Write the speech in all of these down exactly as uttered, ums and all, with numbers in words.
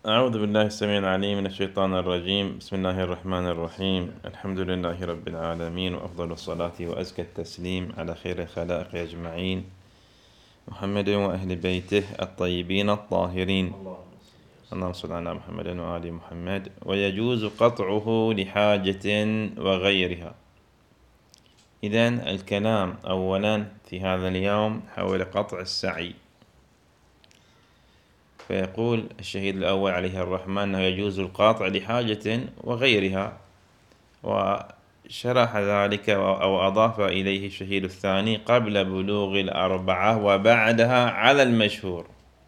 أعوذ بالله السميع العليم من الشيطان الرجيم. بسم الله الرحمن الرحيم. الحمد لله رب العالمين، وأفضل الصلاة وأزكى التسليم على خير الخلائق أجمعين، محمد وأهل بيته الطيبين الطاهرين، اللهم صل على محمد وآل محمد. ويجوز قطعه لحاجة وغيرها. إذن الكلام أولا في هذا اليوم حول قطع السعي. فيقول الشهيد الأول عليه الرحمة أنه يجوز القطع لحاجة وغيرها، وشرح ذلك أو أضاف إليه الشهيد الثاني قبل بلوغ الأربعة وبعدها على المشهور.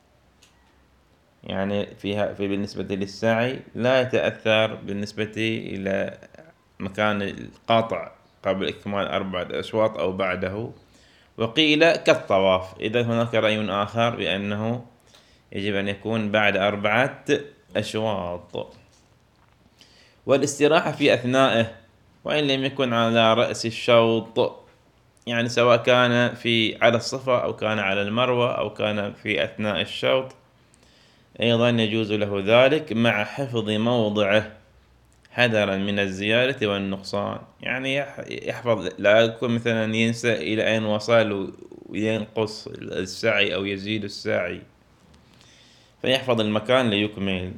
يعني فيها في بالنسبة للسعي لا يتأثر بالنسبة إلى مكان القطع قبل إكمال أربعة أشواط أو بعده. وقيل كالطواف. إذا هناك رأي آخر بأنه يجب أن يكون بعد أربعة أشواط، والاستراحة في أثنائه وإن لم يكن على رأس الشوط، يعني سواء كان في على الصفا أو كان على المروة أو كان في أثناء الشوط أيضا يجوز له ذلك مع حفظ موضعه حذرا من الزيادة والنقصان. يعني يحفظ، لا يكون مثلا ينسى إلى أين وصل وينقص السعي أو يزيد السعي، فيحفظ المكان ليكمل.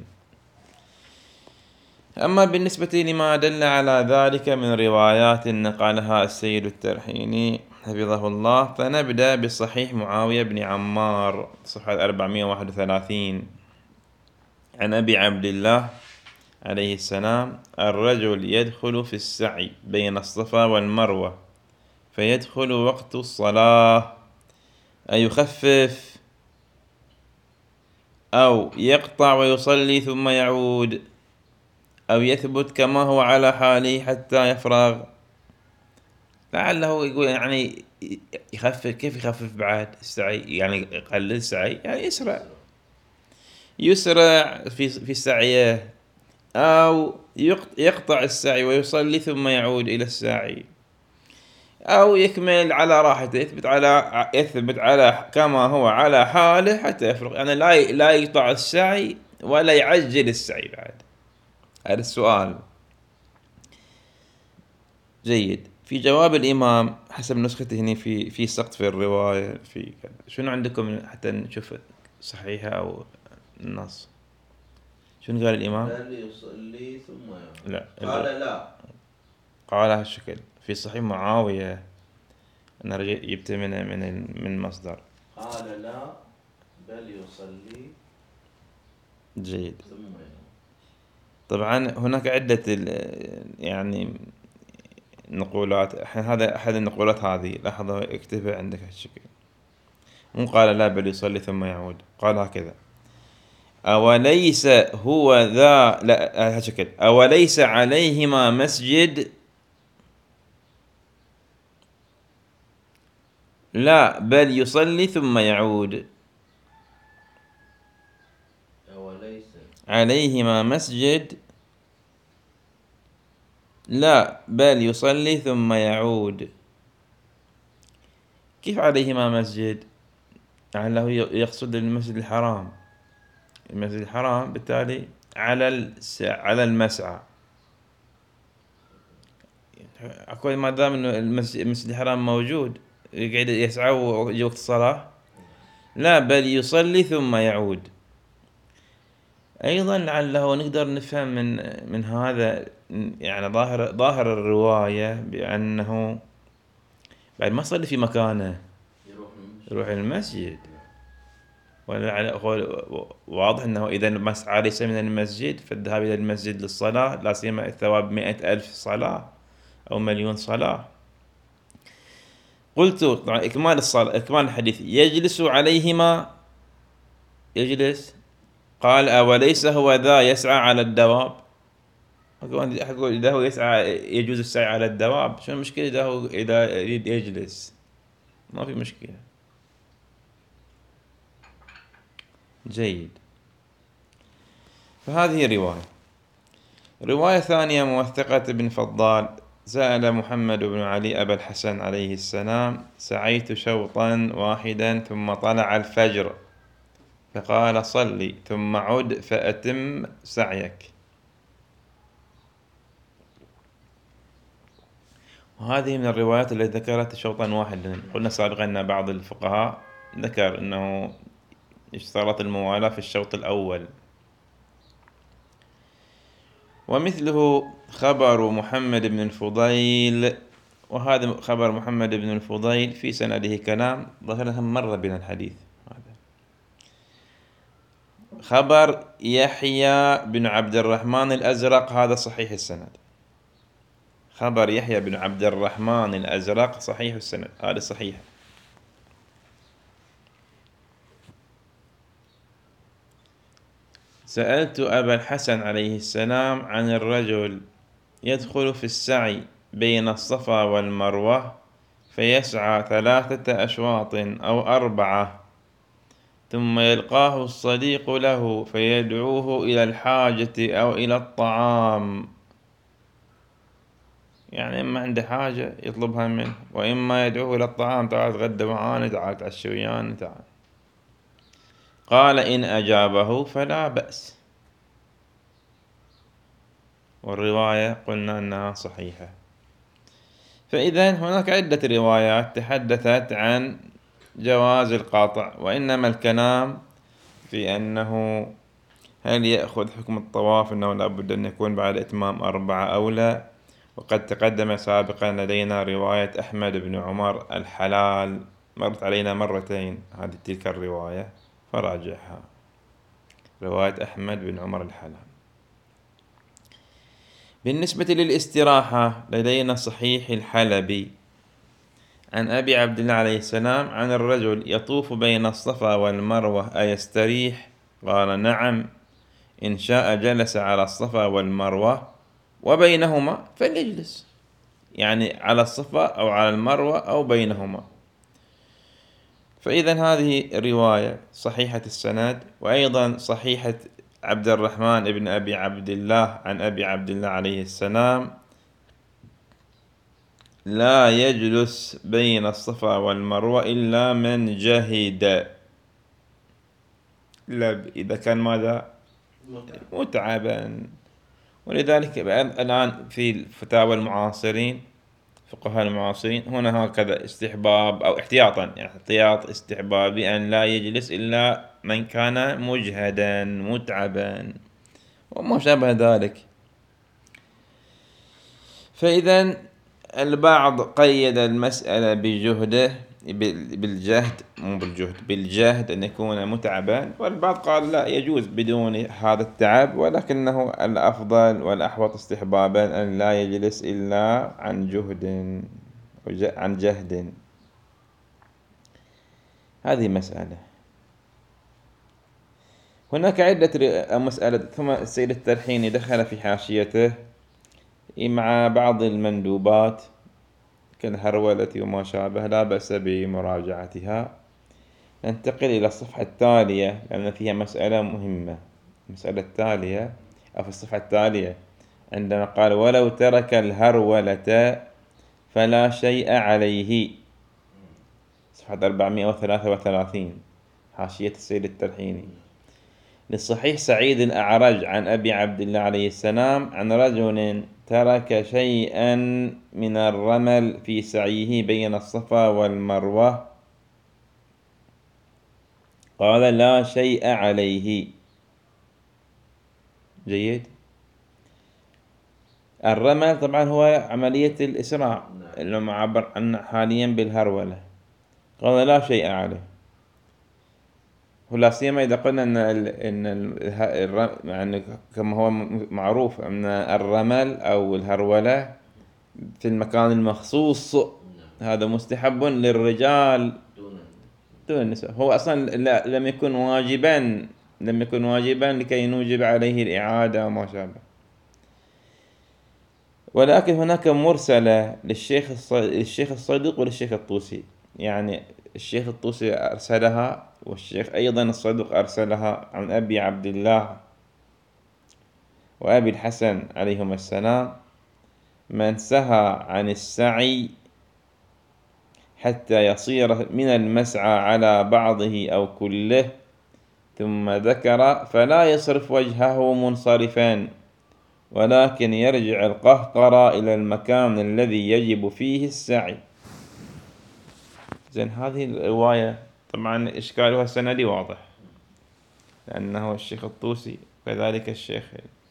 أما بالنسبة لما دل على ذلك من روايات نقلها السيد الترحيني حفظه الله، فنبدأ بصحيح معاوية بن عمار صفحة أربعمائة وواحد وثلاثين عن أبي عبد الله عليه السلام: الرجل يدخل في السعي بين الصفا والمروة فيدخل وقت الصلاة أيخفف أو يقطع ويصلي ثم يعود، أو يثبت كما هو على حاله حتى يفرغ. لعله يقول يعني يخفف. كيف يخفف بعد السعي؟ يعني يقلل السعي، يعني يسرع يسرع في في سعيه، أو يقطع السعي ويصلي ثم يعود إلى السعي، أو يكمل على راحته، يثبت على يثبت على كما هو على حاله حتى يفرغ. يعني لا لا يقطع السعي ولا يعجل السعي بعد. هذا السؤال. جيد. في جواب الإمام حسب نسختي هنا في في سقط في الرواية في كذا. شنو عندكم حتى نشوف صحيحة أو النص؟ شنو قال الإمام؟ بل يصلي ثم يعود. لا قال لا، قال هالشكل في صحيح معاوية. أنا جبت من من من مصدر. قال لا بل يصلي جيد. ثم يعود. طبعا هناك عدة يعني نقولات. هذا أحد النقولات هذه، لاحظها اكتبها عندك هالشكل. مو قال لا بل يصلي ثم يعود، قال هكذا: أوليس هو ذا، لا هالشكل: أوليس عليهما مسجد لا بل يصلي ثم يعود. أوليس عليهما مسجد لا بل يصلي ثم يعود. كيف عليهما مسجد؟ لعله يقصد المسجد الحرام. المسجد الحرام بالتالي على على المسعى. أقول ما دام إنه المسجد الحرام موجود يقعد يسعى ويجي وقت الصلاة؟ لا بل يصلي ثم يعود. أيضا لعله نقدر نفهم من من هذا، يعني ظاهر ظاهر الرواية بأنه بعد ما يصلي في مكانه يروح المسجد. واضح أنه إذا مسعى ليس من المسجد، فالذهاب إلى المسجد للصلاة لا سيما الثواب مئة ألف صلاة أو مليون صلاة. قلت طبعا إكمال الصلاة، إكمال الحديث: يجلس عليهما. يجلس. قال أوليس هو ذا يسعى على الدواب؟ أقول إذا هو يسعى يجوز السعي على الدواب، شو المشكلة إذا هو إذا يريد يجلس؟ ما في مشكلة. جيد. فهذه رواية. رواية ثانية موثقة بن فضال: سأل محمد بن علي أبا الحسن عليه السلام: سعيت شوطا واحدا ثم طلع الفجر فقال صلي ثم عد فأتم سعيك. وهذه من الروايات التي ذكرت شوطا واحدا. قلنا سابقا أن بعض الفقهاء ذكر أنه اشترط الموالاة في الشوط الأول. ومثله خبر محمد بن الفضيل، وهذا خبر محمد بن الفضيل في سنده كلام، ظهرها مر بنا الحديث. خبر يحيى بن عبد الرحمن الأزرق هذا صحيح السند. خبر يحيى بن عبد الرحمن الأزرق صحيح السند، هذا صحيح. سألت أبا الحسن عليه السلام عن الرجل يدخل في السعي بين الصفا والمروة فيسعى ثلاثة أشواط أو أربعة ثم يلقاه الصديق له فيدعوه إلى الحاجة أو إلى الطعام، يعني إما عنده حاجة يطلبها منه، وإما يدعوه إلى الطعام، تعال تغدى معانا، تعال تعشى ويانا، تعال. قال إن أجابه فلا بأس. والرواية قلنا أنها صحيحة. فإذا هناك عدة روايات تحدثت عن جواز القاطع، وإنما الكلام في أنه هل يأخذ حكم الطواف أنه لا بد أن يكون بعد إتمام أربعة أو لا. وقد تقدم سابقا لدينا رواية أحمد بن عمر الحلال، مرت علينا مرتين هذه تلك الرواية فراجعها، رواية أحمد بن عمر الحلال. بالنسبة للاستراحة لدينا صحيح الحلبي عن أبي عبد الله عليه السلام عن الرجل يطوف بين الصفا والمروة أيستريح؟ قال نعم، إن شاء جلس على الصفا والمروة وبينهما فليجلس، يعني على الصفا أو على المروة أو بينهما. فإذا هذه رواية صحيحة السند، وأيضا صحيحة عبد الرحمن بن أبي عبد الله عن أبي عبد الله عليه السلام لا يجلس بين الصفا والمروة إلا من جهد، إلا إذا كان ماذا متعبا. ولذلك الآن في الفتاوى المعاصرين، فقهاء المعاصرين، هنا هكذا استحباب أو احتياطا، يعني احتياط استحباب بأن لا يجلس إلا من كان مجهدا متعبا وما شابه ذلك. فإذا البعض قيد المسألة بجهده، بالجهد، مو بالجهد، بالجهد أن يكون متعبا، والبعض قال لا يجوز بدون هذا التعب، ولكنه الأفضل والأحوط استحبابا أن لا يجلس إلا عن جهد، عن جهد. هذه مسألة. هناك عدة مسألة. ثم السيد الترحيني دخل في حاشيته مع بعض المندوبات كالهرولة وما شابه، لا بأس بمراجعتها. ننتقل إلى الصفحة التالية لأن فيها مسألة مهمة. المسألة التالية أو في الصفحة التالية عندما قال ولو ترك الهرولة فلا شيء عليه، صفحة أربعمائة وثلاثة وثلاثين، حاشية السيد الترحيني. للصحيح سعيد الأعرج عن أبي عبد الله عليه السلام عن رجل ترك شيئا من الرمل في سعيه بين الصفا والمروة قال لا شيء عليه. جيد. الرمل طبعا هو عملية الإسراع اللي معبر عنه حاليا بالهرولة. قال لا شيء عليه. ولا سيما إذا قلنا أن ال إن ال يعني كما هو معروف أن الرمل أو الهرولة في المكان المخصوص هذا مستحب للرجال دون النساء. هو أصلا لا لم يكن واجبا لم يكن واجبا لكي نوجب عليه الإعادة وما شابه. ولكن هناك مرسلة للشيخ الشيخ الصدوق وللشيخ الطوسي، يعني الشيخ الطوسي أرسلها والشيخ أيضا الصدوق أرسلها عن أبي عبد الله وأبي الحسن عليهما السلام من سهى عن السعي حتى يصير من المسعى على بعضه أو كله ثم ذكر فلا يصرف وجهه منصرفا ولكن يرجع القهقرى إلى المكان الذي يجب فيه السعي. زين، هذه الرواية طبعا إشكالها السندي واضح، لأنه الشيخ الطوسي كذلك الشيخ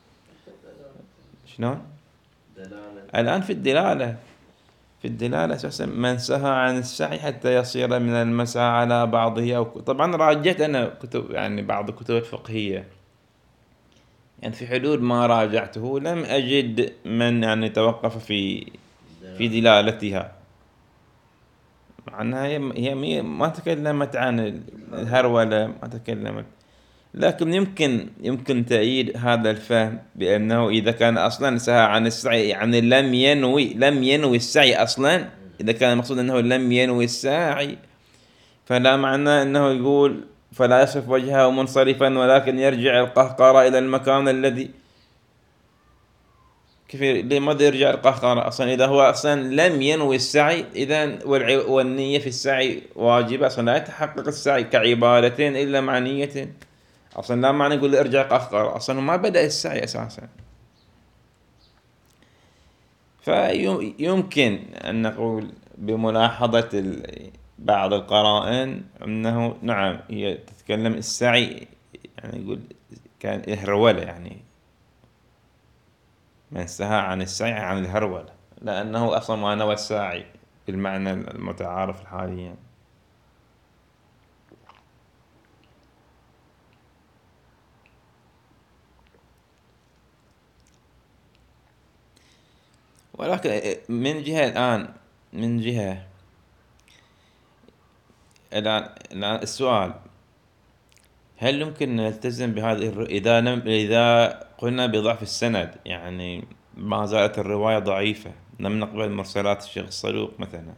شلون؟ دلالة. الآن في الدلالة في الدلالة أساسا من سهى عن السعي حتى يصير من المسعى على بعضه، أو طبعا راجعت أنا كتب يعني بعض الكتب الفقهية، يعني في حدود ما راجعته لم أجد من يعني توقف في في دلالتها، مع أنها هي هي ما تكلمت عن الهرولة، ما تكلمت، لكن يمكن يمكن تأييد هذا الفهم بأنه إذا كان أصلا سهى عن السعي يعني لم ينوي لم ينوي السعي أصلا، إذا كان المقصود أنه لم ينوي السعي فلا معنى أنه يقول فلا يصرف وجهه منصرفا ولكن يرجع القهقرى إلى المكان الذي كيف. لماذا يرجع القهقرى أصلا إذا هو أصلا لم ينوي السعي؟ إذا والنية في السعي واجبة أصلا، لا يتحقق السعي كعبادتين إلا مع نية، أصلا لا معنى يقول ارجع قهقرى، أصلا ما بدأ السعي أساسا. فيمكن أن نقول بملاحظة بعض القرائن أنه نعم هي تتكلم السعي، يعني يقول كان الهرولة، يعني من سهى عن السعي عن الهرولة، لأنه أصلا ما نوى الساعي بالمعنى المتعارف حاليا. ولكن من جهة الآن من جهة الآن الآن السؤال، هل يمكن نلتزم بهذه الر... إذا نم... إذا قلنا بضعف السند، يعني ما زالت الرواية ضعيفة، لم نقبل مرسلات الشيخ الصدوق مثلا،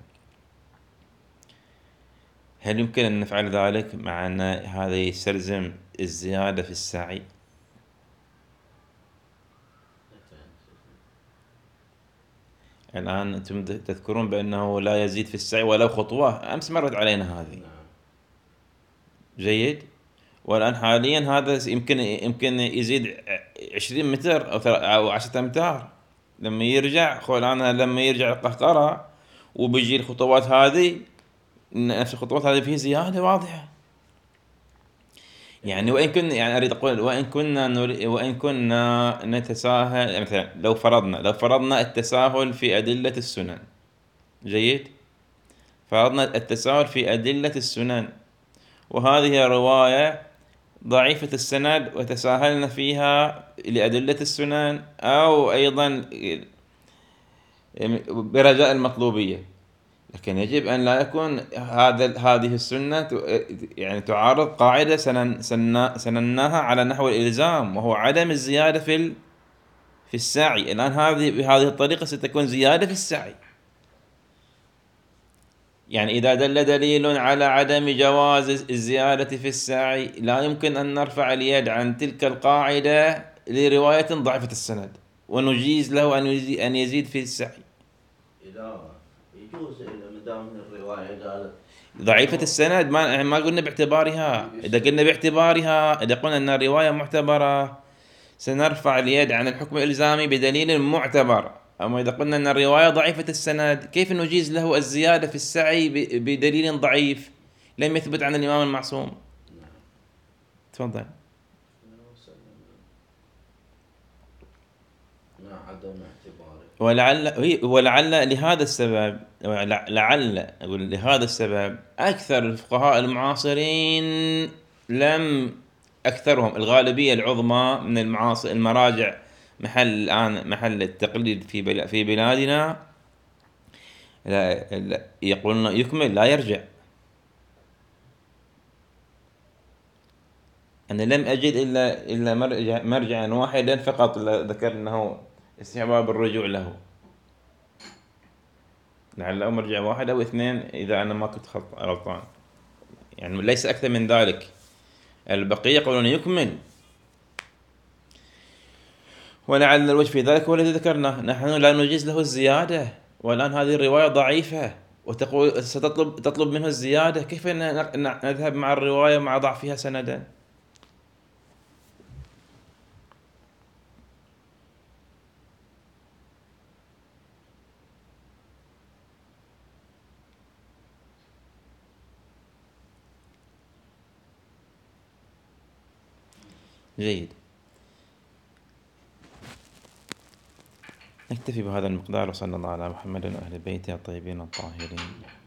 هل يمكن أن نفعل ذلك مع أن هذا يستلزم الزيادة في السعي؟ الآن أنتم تذكرون بأنه لا يزيد في السعي ولو خطوة، أمس مرت علينا هذه. جيد. والآن حاليا هذا يمكن يمكن يزيد عشرين متر أو أو عشرة أمتار لما يرجع. خول أنا لما يرجع القهقرة وبيجي الخطوات هذه نفس الخطوات هذه فيه زيادة واضحة. يعني وإن كنا يعني أريد أقول وإن كنا نري وإن كنا نتساهل، مثلا لو فرضنا لو فرضنا التساهل في أدلة السنن. جيد. فرضنا التساهل في أدلة السنن، وهذه رواية ضعيفة السند وتساهلنا فيها لأدلة السنن أو أيضا برجاء المطلوبية، لكن يجب أن لا يكون هذا هذه السنة يعني تعارض قاعدة سنناها على نحو الإلزام، وهو عدم الزيادة في في السعي. الآن هذه بهذه الطريقة ستكون زيادة في السعي. يعني إذا دل دليل على عدم جواز الزيادة في السعي لا يمكن أن نرفع اليد عن تلك القاعدة لرواية ضعيفة السند ونجيز له أن يزيد في السعي. إذا يجوز إذا مدام الرواية قالت ضعيفة السند ما ما قلنا باعتبارها. إذا قلنا باعتبارها، إذا قلنا أن الرواية معتبرة سنرفع اليد عن الحكم الإلزامي بدليل معتبر. أما إذا قلنا أن الرواية ضعيفة السند كيف نجيز له الزيادة في السعي بدليل ضعيف لم يثبت عن الإمام المعصوم؟ تفضل. ولعل ولعل لهذا السبب لعل أقول لهذا السبب أكثر الفقهاء المعاصرين لم أكثرهم الغالبية العظمى من المعاصر المراجع محل الآن محل التقليد في في بلادنا لا يقولون يكمل لا يرجع. أنا لم أجد إلا إلا مرجع مرجعا واحدا فقط ذكر أنه استحباب الرجوع له، لعله مرجع واحد أو اثنين إذا أنا ما كنت غلطان، يعني ليس أكثر من ذلك. البقية يقولون يكمل. ولعل الوجه في ذلك هو الذي ذكرناه، نحن لا نجيز له الزيادة، والآن هذه الرواية ضعيفة وتقول ستطلب تطلب منه الزيادة، كيف نذهب مع الرواية مع ضعفها سندا؟ جيد. نكتفي بهذا المقدار، وصلى الله على محمد وأهل بيته الطيبين الطاهرين.